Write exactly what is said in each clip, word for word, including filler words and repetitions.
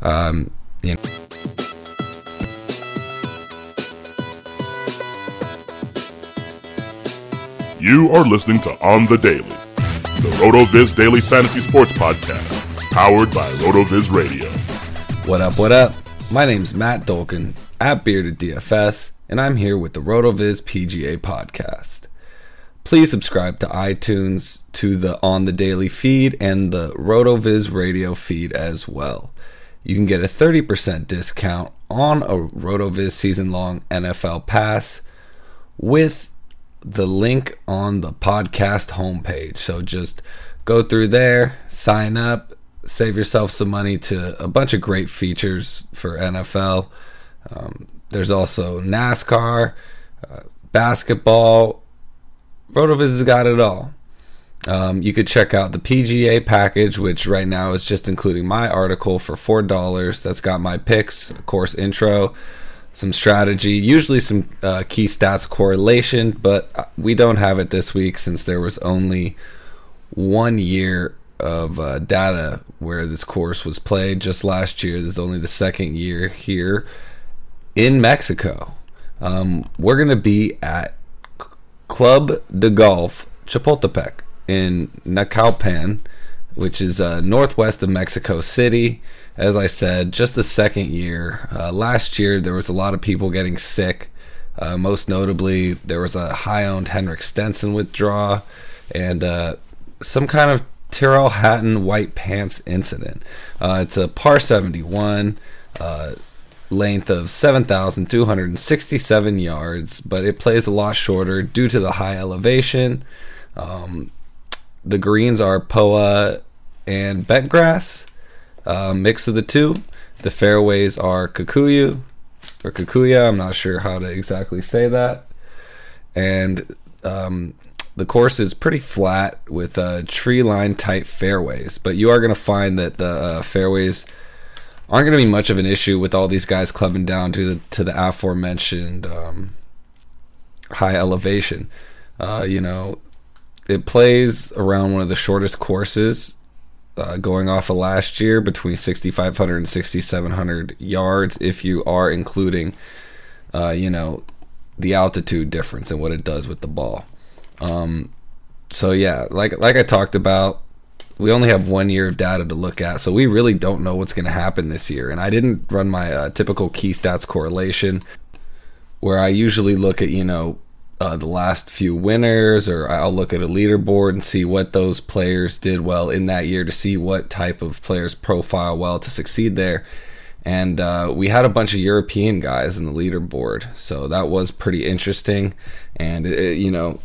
Um, you know. You are listening to On the Daily, the RotoViz Daily Fantasy Sports Podcast, powered by RotoViz Radio. What up, what up? My name's Matt Dolkin, at Bearded D F S, and I'm here with the RotoViz P G A Podcast. Please subscribe to iTunes, to the On the Daily feed, and the RotoViz Radio feed as well. You can get a thirty percent discount on a RotoViz season-long N F L pass with the link on the podcast homepage. So just go through there, sign up, save yourself some money to a bunch of great features for N F L. Um, there's also NASCAR, uh, basketball. RotoViz has got it all. Um, you could check out the P G A package, which right now is just including my article for four dollars. That's got my picks, of course, intro, some strategy, usually some uh, key stats correlation, but we don't have it this week since there was only one year of uh, data where this course was played just last year. This is only the second year here in Mexico. Um, we're going to be at Club de Golf Chapultepec in Naucalpan, which is uh, northwest of Mexico City. As I said, just the second year. Uh, last year, there was a lot of people getting sick. Uh, most notably, there was a high-owned Henrik Stenson withdrawal and uh, some kind of Tyrrell Hatton white pants incident. Uh, it's a par seventy-one, uh, length of seven thousand two hundred sixty-seven yards, but it plays a lot shorter due to the high elevation. Um, the greens are P O A and bentgrass. Uh, mix of the two. The fairways are Kikuyu or Kikuya. I'm not sure how to exactly say that. And um, the course is pretty flat with uh, tree line type fairways. But you are going to find that the uh, fairways aren't going to be much of an issue with all these guys clubbing down to the to the aforementioned um, high elevation. Uh, you know, it plays around one of the shortest courses. Uh, going off of last year, between sixty-five hundred and sixty-seven hundred yards, if you are including, uh, you know, the altitude difference and what it does with the ball. Um, so yeah, like like I talked about, we only have one year of data to look at, so we really don't know what's going to happen this year. And I didn't run my uh, typical key stats correlation, where I usually look at, you know, Uh, the last few winners, or I'll look at a leaderboard and see what those players did well in that year to see what type of players profile well to succeed there. And uh, we had a bunch of European guys in the leaderboard, so that was pretty interesting. And it, you know,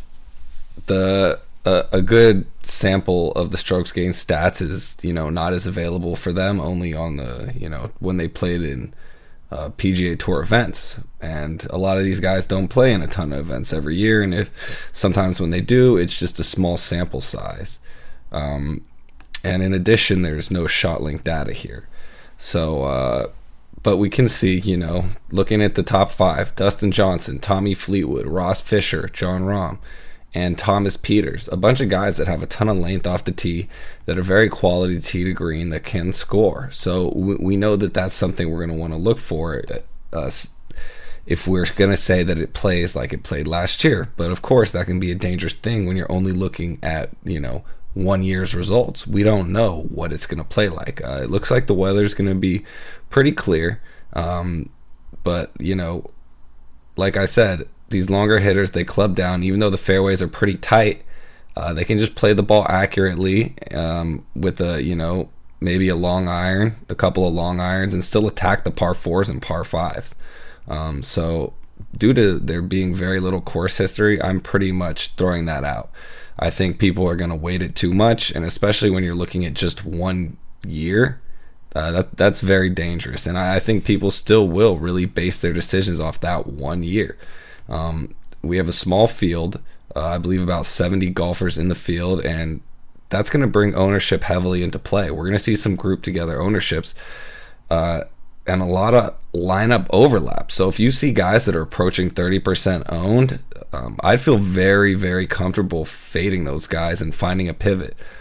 the uh, a good sample of the strokes gained stats is, you know, not as available for them, only on the, you know, when they played in Uh, P G A Tour events, and a lot of these guys don't play in a ton of events every year, and if sometimes when they do, it's just a small sample size. Um, and in addition, there's no shot link data here. So, uh, but we can see, you know, looking at the top five: Dustin Johnson, Tommy Fleetwood, Ross Fisher, Jon Rahm, and Thomas Pieters, a bunch of guys that have a ton of length off the tee, that are very quality tee to green, that can score. So we, we know that that's something we're going to want to look for uh, if we're going to say that it plays like it played last year. But of course, that can be a dangerous thing when you're only looking at, you know, one year's results. We don't know what it's going to play like. Uh, it looks like the weather's going to be pretty clear. Um, but, you know, like I said, these longer hitters, they club down, even though the fairways are pretty tight. Uh, they can just play the ball accurately um, with a, you know, maybe a long iron, a couple of long irons, and still attack the par fours and par fives. Um, so due to there being very little course history, I'm pretty much throwing that out. I think people are going to weight it too much, and especially when you're looking at just one year, uh, that that's very dangerous. And I, I think people still will really base their decisions off that one year. Um, we have a small field, uh, I believe about seventy golfers in the field, and that's going to bring ownership heavily into play. We're going to see some group together ownerships uh, and a lot of lineup overlap. So if you see guys that are approaching thirty percent owned, um, I'd feel very, very comfortable fading those guys and finding a pivot.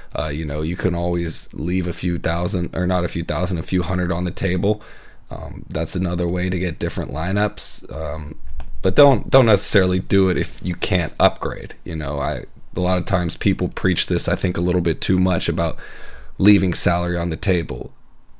Uh, you know, you can always leave a few thousand, or not a few thousand, a few hundred on the table. Um, that's another way to get different lineups. Um, but don't don't necessarily do it if you can't upgrade. You know, I a lot of times people preach this, I think, a little bit too much about leaving salary on the table.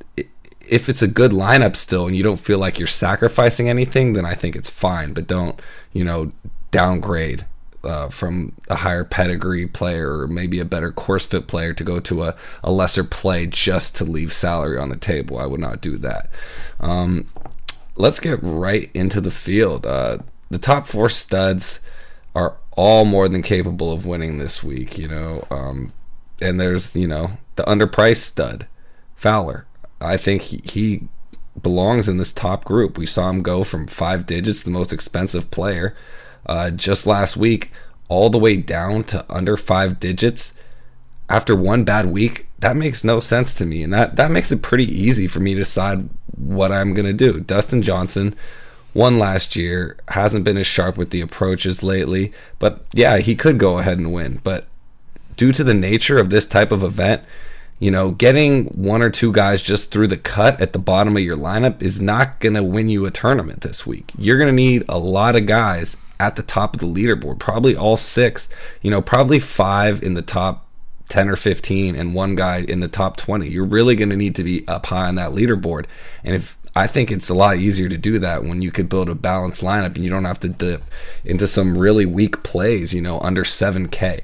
If it's a good lineup still and you don't feel like you're sacrificing anything, then I think it's fine. But don't, you know, downgrade uh, from a higher pedigree player or maybe a better course fit player to go to a, a lesser play just to leave salary on the table. I would not do that. Um, let's get right into the field. Uh, the top four studs are all more than capable of winning this week, you know. Um, and there's, you know, the underpriced stud, Fowler. I think he, he belongs in this top group. We saw him go from five digits, the most expensive player, uh, just last week, all the way down to under five digits after one bad week. That makes no sense to me, and that, that makes it pretty easy for me to decide what I'm going to do. Dustin Johnson won last year, hasn't been as sharp with the approaches lately, but yeah, he could go ahead and win. But due to the nature of this type of event, you know, getting one or two guys just through the cut at the bottom of your lineup is not going to win you a tournament this week. You're going to need a lot of guys at the top of the leaderboard, probably all six, you know, probably five in the top ten or fifteen and one guy in the top twenty. You're really going to need to be up high on that leaderboard. And if I think it's a lot easier to do that when you could build a balanced lineup and you don't have to dip into some really weak plays, you know, under seven K.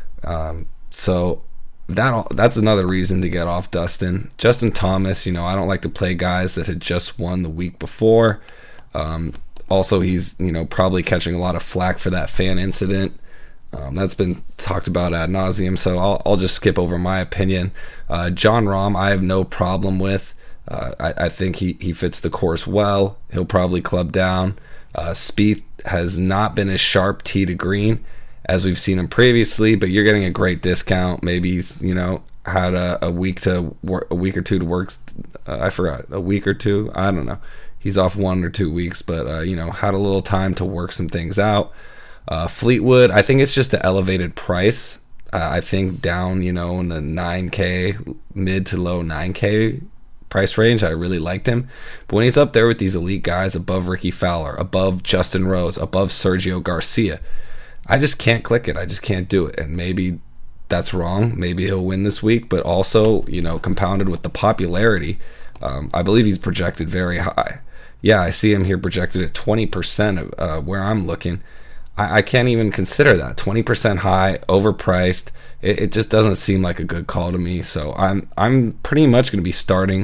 Um, so that that's another reason to get off Dustin. Justin Thomas, you know, I don't like to play guys that had just won the week before. Um, also, he's, you know, probably catching a lot of flack for that fan incident. Um, that's been talked about ad nauseum, so I'll, I'll just skip over my opinion. Uh, Jon Rahm, I have no problem with. Uh, I, I think he, he fits the course well. He'll probably club down. Uh, Spieth has not been as sharp tee to green as we've seen him previously, but you're getting a great discount. Maybe he's, you know, had a, a week to work, a week or two to work. Uh, I forgot a week or two. I don't know. He's off one or two weeks, but uh, you know, had a little time to work some things out. Uh, Fleetwood, I think it's just an elevated price. Uh, I think down, you know, in the nine K, mid to low nine K price range, I really liked him. But when he's up there with these elite guys above Ricky Fowler, above Justin Rose, above Sergio Garcia, I just can't click it. I just can't do it. And maybe that's wrong. Maybe he'll win this week. But also, you know, compounded with the popularity, um, I believe he's projected very high. Yeah, I see him here projected at twenty percent of uh, where I'm looking. I, I can't even consider that. twenty percent high, overpriced. It, it just doesn't seem like a good call to me. So I'm I'm pretty much going to be starting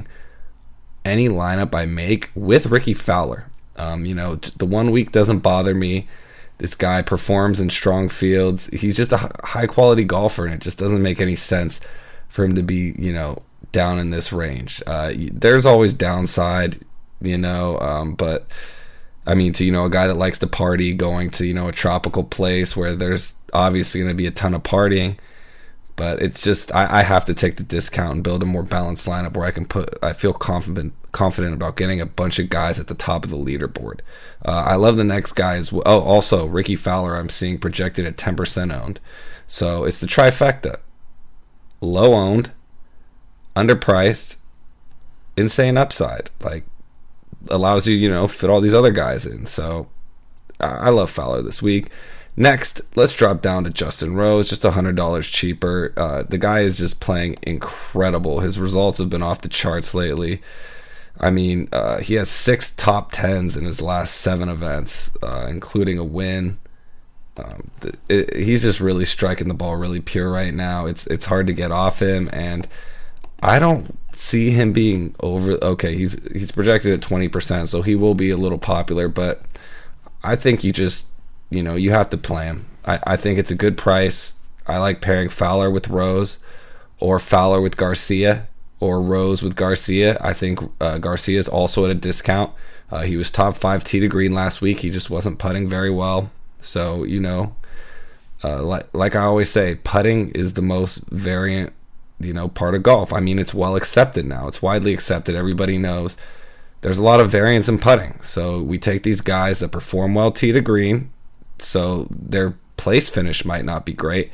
any lineup I make with Ricky Fowler. Um, you know, the one week doesn't bother me. This guy performs in strong fields. He's just a high quality golfer, and it just doesn't make any sense for him to be, you know, down in this range. Uh, there's always downside, you know, um, but I mean, to, you know, a guy that likes to party, going to, you know, a tropical place where there's obviously going to be a ton of partying. But it's just, I, I have to take the discount and build a more balanced lineup where I can put, I feel confident confident about getting a bunch of guys at the top of the leaderboard. Uh, I love the next guy as well. Oh, also, Ricky Fowler, I'm seeing projected at ten percent owned. So it's the trifecta. Low owned, underpriced, insane upside. Like, allows you, you know, fit all these other guys in. So I love Fowler this week. Next, let's drop down to Justin Rose, just one hundred dollars cheaper. Uh, the guy is just playing incredible. His results have been off the charts lately. I mean, uh, he has six top tens in his last seven events, uh, including a win. Um, it, it, he's just really striking the ball really pure right now. It's it's hard to get off him, and I don't see him being over. Okay, he's he's projected at twenty percent, so he will be a little popular, but I think you just, you know, you have to play him. I, I think it's a good price. I like pairing Fowler with Rose, or Fowler with Garcia, or Rose with Garcia. I think uh, Garcia is also at a discount. Uh, he was top five tee to green last week. He just wasn't putting very well. So, you know, uh, like like I always say, putting is the most variant, you know, part of golf. I mean, it's well accepted now. It's widely accepted. Everybody knows there's a lot of variance in putting. So we take these guys that perform well tee to green, so their place finish might not be great,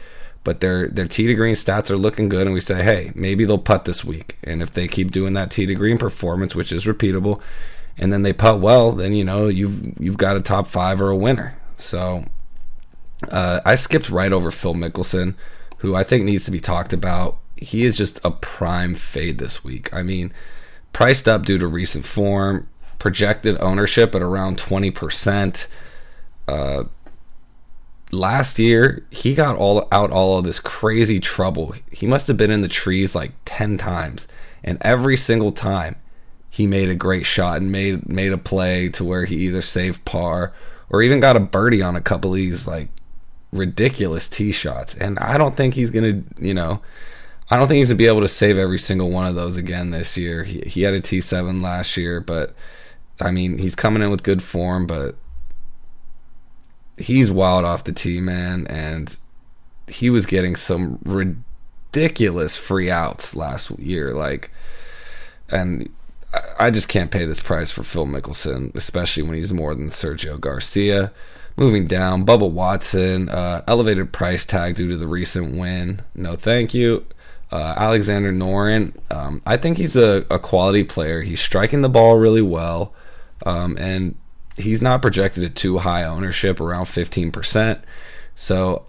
but their their tee to green stats are looking good, and we say, hey, maybe they'll putt this week. And if they keep doing that tee to green performance, which is repeatable, and then they putt well, then you know you've you've got a top five or a winner. So uh, I skipped right over Phil Mickelson, who I think needs to be talked about. He is just a prime fade this week. I mean, priced up due to recent form, projected ownership at around twenty percent. Uh, last year, he got all out all of this crazy trouble. He must have been in the trees like ten times, and every single time he made a great shot and made made a play to where he either saved par or even got a birdie on a couple of these like ridiculous tee shots. And I don't think he's gonna, you know, I don't think he's gonna be able to save every single one of those again this year. He he had a T seven last year, but I mean, he's coming in with good form, but he's wild off the tee, man, and he was getting some ridiculous free outs last year, like, and I just can't pay this price for Phil Mickelson, especially when he's more than Sergio Garcia. Moving down, Bubba Watson, uh, elevated price tag due to the recent win. No, thank you. Uh, Alexander Noren, um, I think he's a, a quality player. He's striking the ball really well, um, and he's not projected at too high ownership, around fifteen percent. So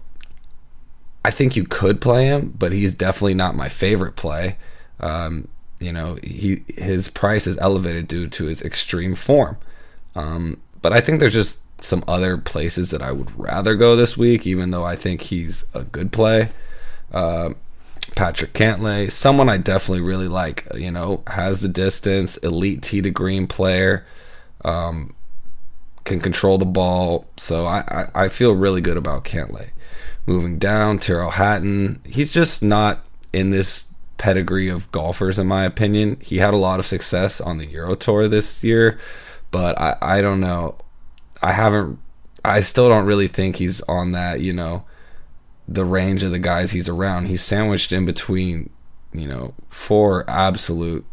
I think you could play him, but he's definitely not my favorite play. Um, you know, he his price is elevated due to his extreme form. Um, but I think there's just some other places that I would rather go this week, even though I think he's a good play. Uh, Patrick Cantlay, someone I definitely really like, you know, has the distance, elite tee to green player, um, can control the ball. So I, I, I feel really good about Cantlay. Moving down, Tyrrell Hatton, he's just not in this pedigree of golfers, in my opinion. He had a lot of success on the Euro Tour this year, but I, I don't know. I haven't, I still don't really think he's on that, you know, the range of the guys he's around. He's sandwiched in between, you know, four absolute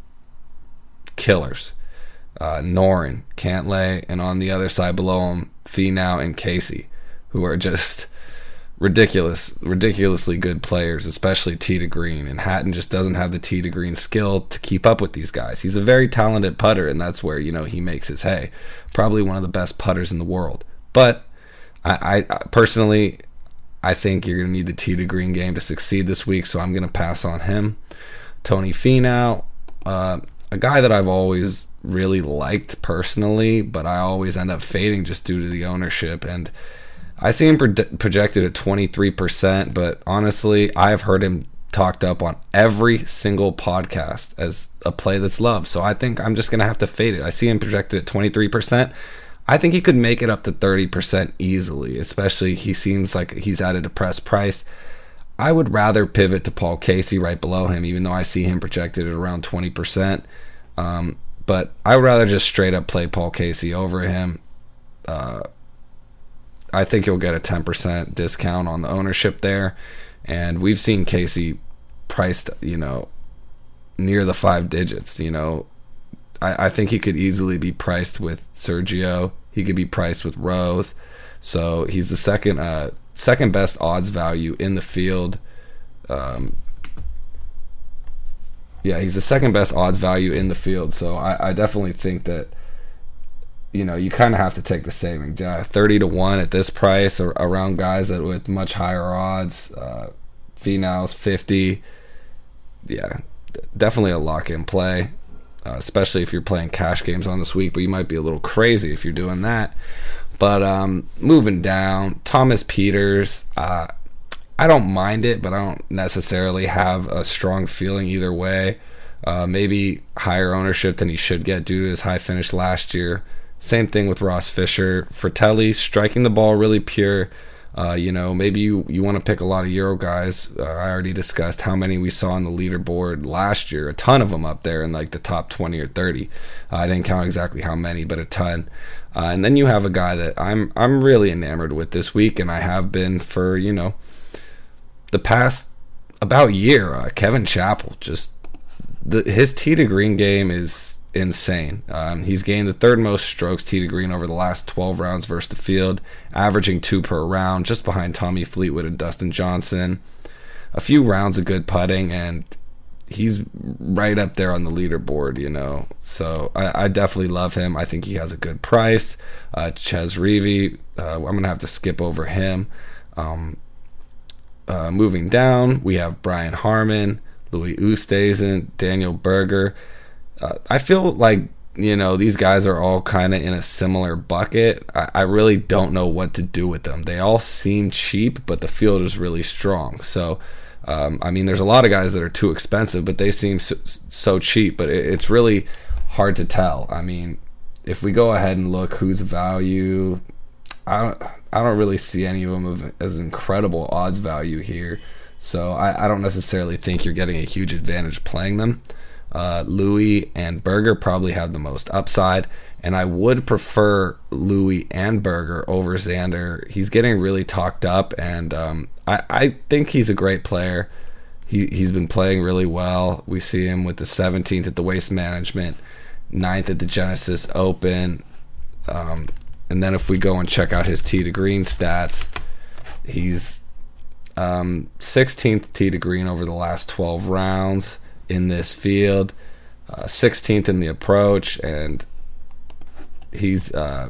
killers. Uh, Noren, Cantlay, and on the other side below him, Finau and Casey, who are just ridiculous, ridiculously good players, especially tee to green. And Hatton just doesn't have the tee to green skill to keep up with these guys. He's a very talented putter, and that's where, you know, he makes his hay. Probably one of the best putters in the world. But I, I personally, I think you're going to need the tee to green game to succeed this week, so I'm going to pass on him. Tony Finau, uh, a guy that I've always really liked personally, but I always end up fading just due to the ownership. And I see him pro- projected at twenty-three percent, but honestly, I've heard him talked up on every single podcast as a play that's loved. So I think I'm just going to have to fade it. I see him projected at twenty-three percent. I think he could make it up to thirty percent easily, especially he seems like he's at a depressed price. I would rather pivot to Paul Casey right below him, even though I see him projected at around twenty percent. Um, but I would rather just straight up play Paul Casey over him. Uh, I think you'll get a ten percent discount on the ownership there. And we've seen Casey priced, you know, near the five digits. You know, I, I think he could easily be priced with Sergio. He could be priced with Rose. So he's the second uh, second best odds value in the field. Um, yeah, he's the second best odds value in the field. So I, I definitely think that, you know, you kind of have to take the savings. Uh, thirty to one at this price or around guys that with much higher odds. Uh, Finau's fifty. Yeah, definitely a lock-in play, uh, especially if you're playing cash games on this week, but you might be a little crazy if you're doing that. But um, moving down, Thomas Pieters, uh, I don't mind it, but I don't necessarily have a strong feeling either way. Uh, maybe higher ownership than he should get due to his high finish last year. Same thing with Ross Fisher. Fratelli, striking the ball really pure. Uh, you know, maybe you, you want to pick a lot of Euro guys. Uh, I already discussed how many we saw on the leaderboard last year. A ton of them up there in like the top twenty or thirty. Uh, I didn't count exactly how many, but a ton. Uh, and then you have a guy that I'm I'm really enamored with this week, and I have been for, you know, the past about year. Uh, Kevin Chappell, just the, his tee to green game is insane. Um, he's gained the third most strokes tee to green over the last twelve rounds versus the field, averaging two per round, just behind Tommy Fleetwood and Dustin Johnson. a few rounds of good putting, and he's right up there on the leaderboard, you know. So I, I definitely love him. I think he has a good price. Uh, Chez Reavie, uh, I'm going to have to skip over him. Um, uh, moving down, we have Brian Harman, Louis Oosthuizen, Daniel Berger. Uh, I feel like, you know, these guys are all kind of in a similar bucket. I, I really don't know what to do with them. They all seem cheap, but the field is really strong. So, um, I mean, there's a lot of guys that are too expensive, but they seem so, so cheap. But it, it's really hard to tell. I mean, if we go ahead and look who's value, I don't, I don't really see any of them as incredible odds value here. So I, I don't necessarily think you're getting a huge advantage playing them. Uh, Louis and Berger probably have the most upside, and I would prefer Louis and Berger over Xander. He's getting really talked up, and um, I, I think he's a great player. He, he's been playing really well. We see him with the seventeenth at the Waste Management, ninth at the Genesis Open. Um, and then if we go and check out his tee to green stats, he's um, sixteenth tee to green over the last twelve rounds in this field, uh, sixteenth in the approach, and he's uh,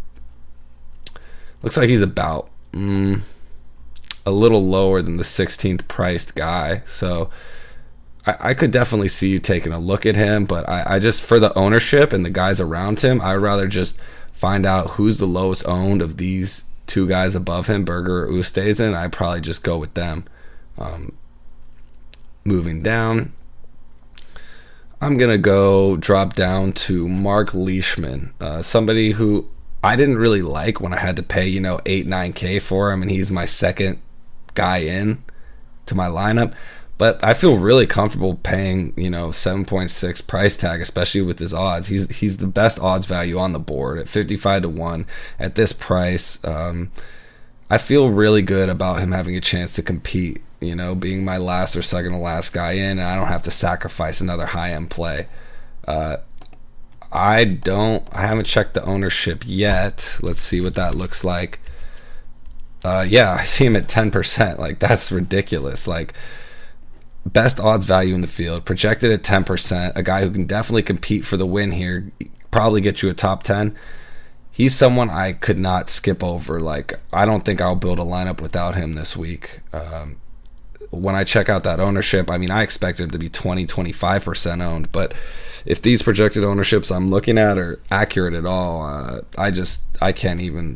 looks like he's about mm, a little lower than the sixteenth priced guy. So I, I could definitely see you taking a look at him, but I, I just, for the ownership and the guys around him, I'd rather just find out who's the lowest owned of these two guys above him, Berger or Oosthuizen. I'd probably just go with them. Um, moving down, I'm going to go drop down to Mark Leishman, uh, somebody who I didn't really like when I had to pay, you know, eight, nine K for him, and he's my second guy in to my lineup. But I feel really comfortable paying, you know, seven point six price tag, especially with his odds. He's he's the best odds value on the board at fifty-five to one at this price. Um, I feel really good about him having a chance to compete, you know, being my last or second to last guy in, and I don't have to sacrifice another high-end play. Uh, I don't, I haven't checked the ownership yet. Let's see what that looks like. Uh, yeah, I see him at ten percent. Like, that's ridiculous. Like, best odds value in the field, projected at ten percent, a guy who can definitely compete for the win here, probably get you a top ten. He's someone I could not skip over. Like, I don't think I'll build a lineup without him this week. Um, when I check out that ownership, I mean, I expect him to be twenty, twenty-five percent owned, but if these projected ownerships I'm looking at are accurate at all, uh, I just, I can't even,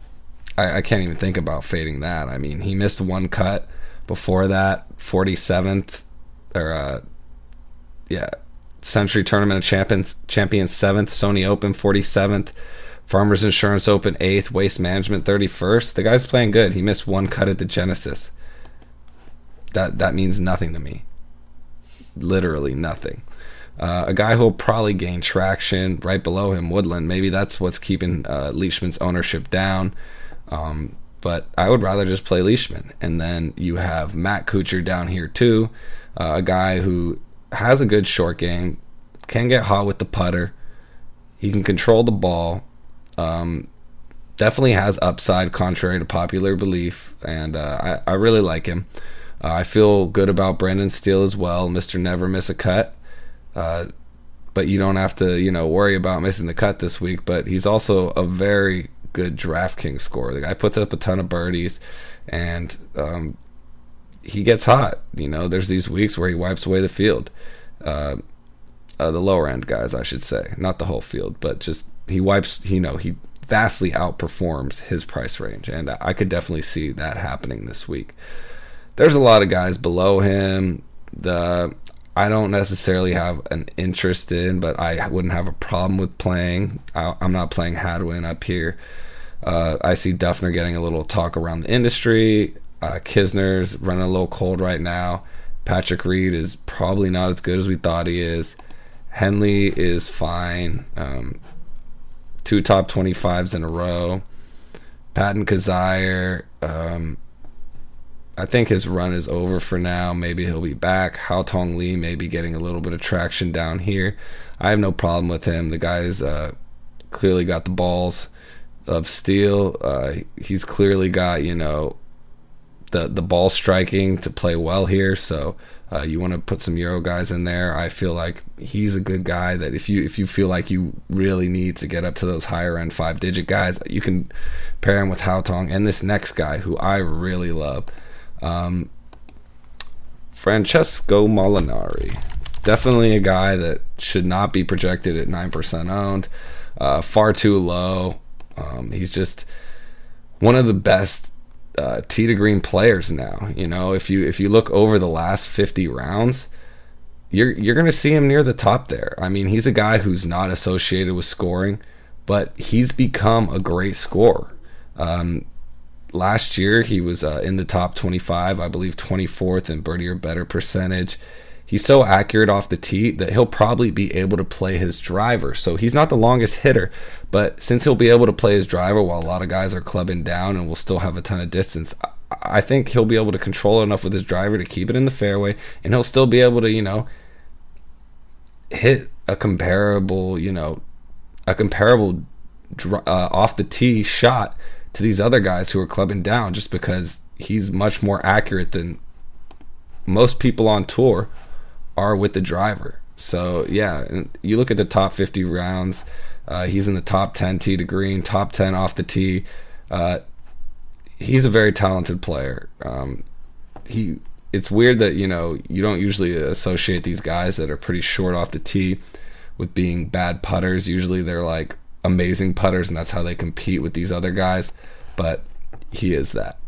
I, I can't even think about fading that. I mean, he missed one cut before that, forty-seventh, or, uh, yeah, Century Tournament of Champions, Champions seventh, Sony Open forty-seventh, Farmers Insurance Open eighth, Waste Management thirty-first. The guy's playing good. He missed one cut at the Genesis. That that means nothing to me. Literally nothing. Uh, a guy who'll probably gain traction right below him, Woodland. Maybe that's what's keeping uh, Leishman's ownership down. Um, but I would rather just play Leishman. And then you have Matt Kuchar down here too. Uh, a guy who has a good short game, can get hot with the putter. He can control the ball. Um, definitely has upside, contrary to popular belief. And uh, I, I really like him. Uh, I feel good about Brendan Steele as well, Mister Never Miss a Cut. Uh, but you don't have to, you know, worry about missing the cut this week. But he's also a very good DraftKings scorer. The guy puts up a ton of birdies, and um, he gets hot. You know, there's these weeks where he wipes away the field. Uh, uh, the lower end guys, I should say, not the whole field, but just he wipes. You know, he vastly outperforms his price range, and I could definitely see that happening this week. There's a lot of guys below him. The I don't necessarily have an interest in, but I wouldn't have a problem with playing. I, I'm not playing Hadwin up here. Uh, I see Duffner getting a little talk around the industry. Uh, Kisner's running a little cold right now. Patrick Reed is probably not as good as we thought he is. Henley is fine. Um, two top twenty-fives in a row. Patton Kizzire, um, I think his run is over for now. Maybe he'll be back. Hao Tong Lee may be getting a little bit of traction down here. I have no problem with him. The guy's uh, clearly got the balls of steel. Uh, he's clearly got, you know, the the ball striking to play well here. So uh, you want to put some Euro guys in there. I feel like he's a good guy that if you if you feel like you really need to get up to those higher end five digit guys, you can pair him with Haotong and this next guy who I really love, um, Francesco Molinari. Definitely a guy that should not be projected at nine percent owned. Uh, far too low. Um, he's just one of the best uh, tee to green players now. You know, if you if you look over the last fifty rounds, you're you're going to see him near the top there. I mean, he's a guy who's not associated with scoring, but he's become a great scorer. Um, last year, he was uh, in the top twenty-five, I believe twenty-fourth in birdie or better percentage. He's so accurate off the tee that he'll probably be able to play his driver. So he's not the longest hitter, but since he'll be able to play his driver while a lot of guys are clubbing down and will still have a ton of distance, I think he'll be able to control enough with his driver to keep it in the fairway, and he'll still be able to, you know, hit a comparable, you know, a comparable uh, off the tee shot to these other guys who are clubbing down, just because he's much more accurate than most people on tour are with the driver. So yeah, you look at the top fifty rounds, uh, he's in the top ten tee to green, top ten off the tee. Uh, he's a very talented player. Um, he it's weird that, you know, you don't usually associate these guys that are pretty short off the tee with being bad putters. Usually they're like amazing putters, and that's how they compete with these other guys, but he is that.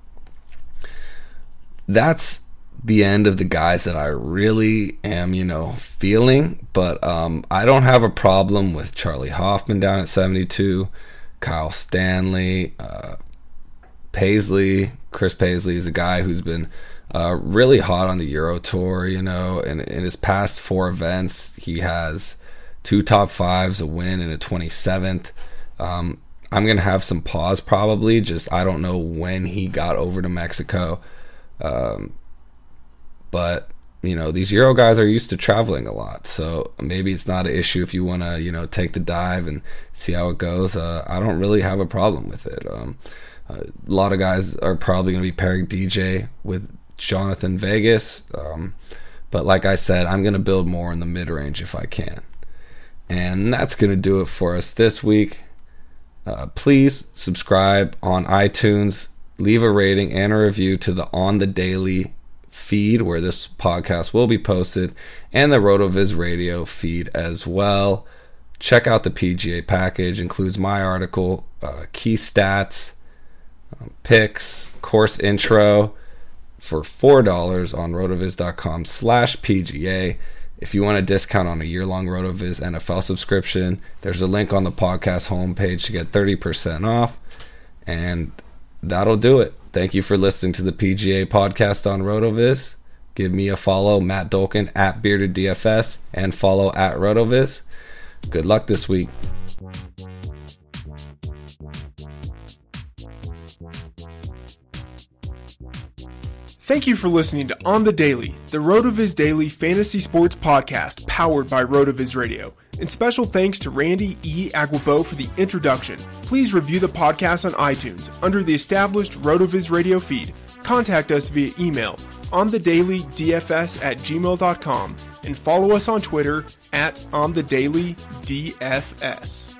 That's the end of the guys that I really am, you know, feeling. But um, I don't have a problem with Charlie Hoffman down at seventy-two, Kyle Stanley, uh, Paisley. Chris Paisley is a guy who's been uh, really hot on the Euro Tour, you know, and in his past four events, he has two top fives, a win, and a twenty-seventh. Um, I'm going to have some pause probably, just I don't know when he got over to Mexico. Um, But, you know, these Euro guys are used to traveling a lot, so maybe it's not an issue if you want to, you know, take the dive and see how it goes. Uh, I don't really have a problem with it. Um, a lot of guys are probably going to be pairing D J with Jonathan Vegas, um, but like I said, I'm going to build more in the mid-range if I can. And that's going to do it for us this week. Uh, please subscribe on iTunes, leave a rating and a review to the On The Daily feed where this podcast will be posted, and the RotoViz radio feed as well. Check out the P G A package, includes my article, uh, key stats, um, picks, course intro for four dollars on rotoviz.com slash PGA. If you want a discount on a year-long RotoViz N F L subscription, there's a link on the podcast homepage to get thirty percent off, and that'll do it. Thank you for listening to the P G A podcast on RotoViz. Give me a follow, Matt Dolkin, at Bearded D F S, and follow at RotoViz. Good luck this week. Thank you for listening to On The Daily, the RotoViz Daily Fantasy Sports Podcast powered by RotoViz Radio. And special thanks to Randy E. Aguabo for the introduction. Please review the podcast on iTunes under the established RotoViz Radio feed. Contact us via email onthedailydfs at gmail dot com and follow us on Twitter at onthedailydfs.